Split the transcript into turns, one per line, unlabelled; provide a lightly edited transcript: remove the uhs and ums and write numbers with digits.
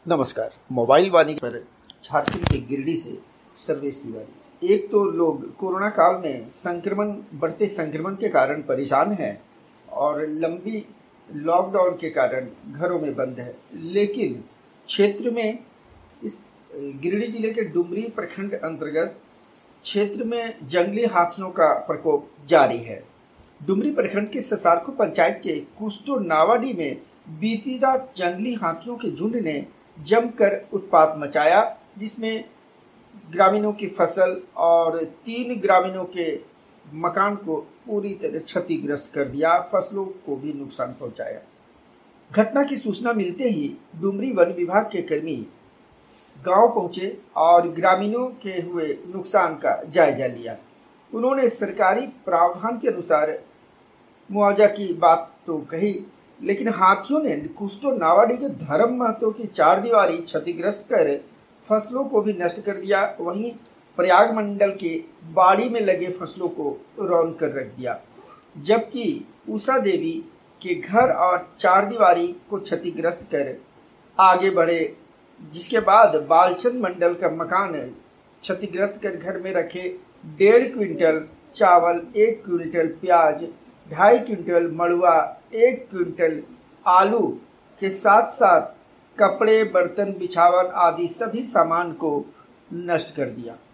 नमस्कार। मोबाइल वाणी पर झारखंड के गिरिडीह से सर्वेश तिवारी। एक तो लोग कोरोना काल में बढ़ते संक्रमण के कारण परेशान हैं और लंबी लॉकडाउन के कारण घरों में बंद है, लेकिन क्षेत्र में इस गिरिडीह जिले के डुमरी प्रखंड अंतर्गत क्षेत्र में जंगली हाथियों का प्रकोप जारी है। डुमरी प्रखंड के ससारखू पंचायत के कुस्टो नावाडी में बीती रात जंगली हाथियों के झुंड ने जमकर उत्पात मचाया, जिसमें ग्रामीणों की फसल और 3 ग्रामीणों के मकान को पूरी तरह क्षतिग्रस्त कर दिया, फसलों को भी नुकसान पहुंचाया। घटना की सूचना मिलते ही डुमरी वन विभाग के कर्मी गांव पहुंचे और ग्रामीणों के हुए नुकसान का जायजा लिया। उन्होंने सरकारी प्रावधान के अनुसार मुआवजा की बात तो कही, लेकिन हाथियों ने कुस्टो नावाडी के धर्म महतो की 4 दीवारी क्षतिग्रस्त कर फसलों को भी नष्ट कर दिया। वहीं प्रयाग मंडल के बाड़ी में लगे फसलों को रौंद कर रख दिया, जबकि उषा देवी के घर और 4 दीवारी को क्षतिग्रस्त कर आगे बढ़े, जिसके बाद बालचंद मंडल का मकान क्षतिग्रस्त कर घर में रखे 1.5 क्विंटल चावल, 1 क्विंटल प्याज, 2.5 क्विंटल मड़ुआ, 1 क्विंटल आलू के साथ साथ कपड़े, बर्तन, बिछावन आदि सभी सामान को नष्ट कर दिया।